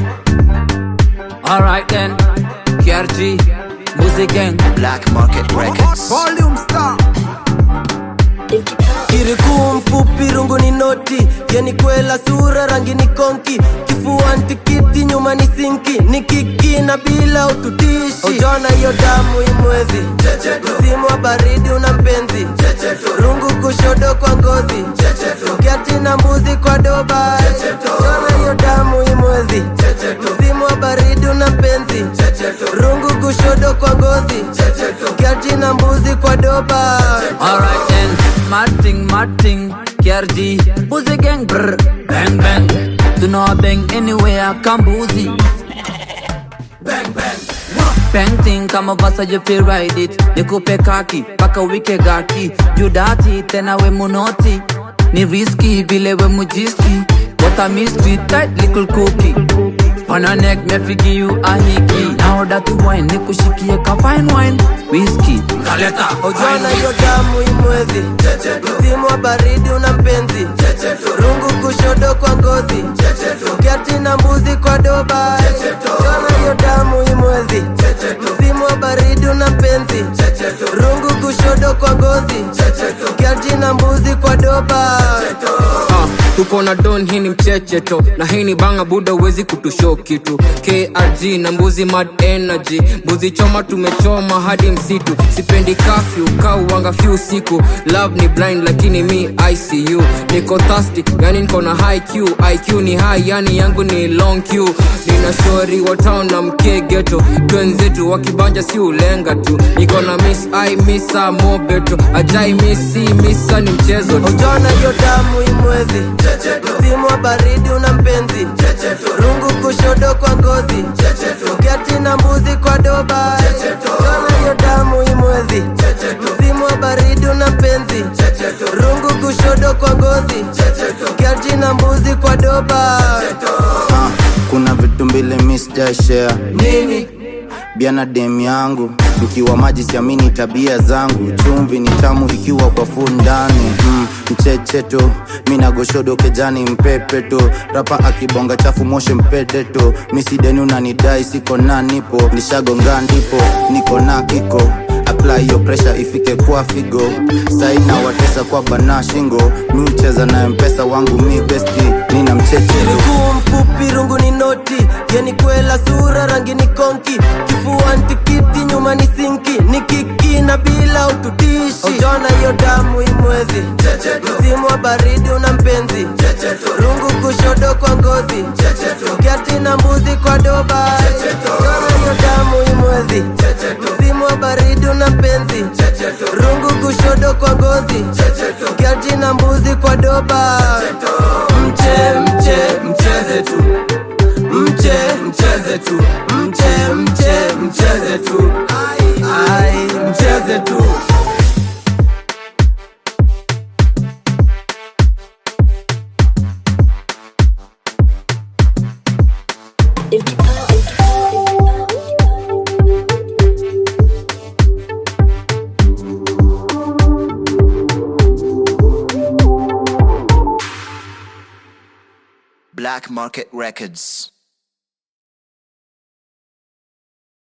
Alright then, KRG, Music Gang, Black Market Records. Volume Star. Kiriku mfupi rungu ni noti, yani kwela sura rangi ni konki, kifua ntikiti nyuma ni sinki, ni kiki na bila ututishi. Ujona hiyo damu imwezi, msimu wa baridi una mpenzi, rungu kushodo kwa ngozi, kiati na mbuzi kwa doba. Ujona hiyo damu imwezi, msimu wa baridi una mpenzi, rungu kushodo kwa ngozi, kiati na mbuzi kwa doba. alright then, Martin, KRG, Music Gang, brr, bang bang. Do not bang anywhere, Kambuzi. Bang bang. Bang thing kama vasa you feel ride it. Nikupe kaki, paka wike gaki. Judati, tena we munoti. Ni risky, vile we mujiski. What a mystery, tight little cookie. On a neck, me figure you a hickey. Now that you wine, nikushikie ka fine wine. Whiskey, kaleta. Ujona hiyo damu imwezi, msimu wa baridi una mpenzi, rungu kushodo kwa ngozi, kiati na mbuzi kwa doba. Ujona hiyo damu imwezi, msimu wa baridi una mpenzi, rungu kushodo kwa ngozi, kiati na mbuzi kwa doba. Tuko na don, hii ni mchecheto na hii ni banga buda, uwezi kutushow kitu. KRG na mbuzi mad energy, mbuzi choma tumechoma hadi msitu. Sipendi curfew, kauwanga few siku. Love ni blind lakini mi ICU. Niko thirsty, yani niko na high Q. IQ ni high, yani yangu ni long Q. Nina shori wa town na mke ghetto, twenzetu wakibanja si ulenga tu. Niko na miss I missa mobeto, ajai missi missa ni mchezo tu. Ujona hiyo damu imwezi, msimu wa baridi una mpenzi, rungu kushodo kwa ngozi, kiati na mbuzi kwa doba. Ujona hiyo damu imwezi, msimu wa baridi una mpenzi, rungu kushodo kwa ngozi, kiati na mbuzi kwa doba. Kuna vitu mbili miss share. Nini? Biana dem yangu, mkiwa maji siamini tabia zangu. Chumvi ni tamu ikiwa kwa fundani. Mchecheto, mina goshodo kejani mpepeto. Rapa akibonga chafu moshe mpedeto. Misi deni unanidai siko na nipo. Nishagonga ndipo, niko na kiko. Apply your pressure ifike kwa figo. Saina watesa kwa bana shingo. Mi ucheza na mpesa wangu mi besti. Nina mchecheto. Kiriku mfupi rungu ni noti, yani kwela sura rangi ni konki, kifua ntikiti nyuma ni sinki, ni kiki na bila ututishi. Ujona hiyo damu imwezi, msimu wa baridi una mpenzi, rungu kushodo kwa ngozi, kiati na mbuzi kwa doba. Ujona hiyo damu imwezi, msimu wa baridi una mpenzi, rungu kushodo kwa ngozi, kiati na mbuzi kwa doba. Mcheze tu, mcheze tu, mcheze tu, ai, mcheze tu. Black Market Records.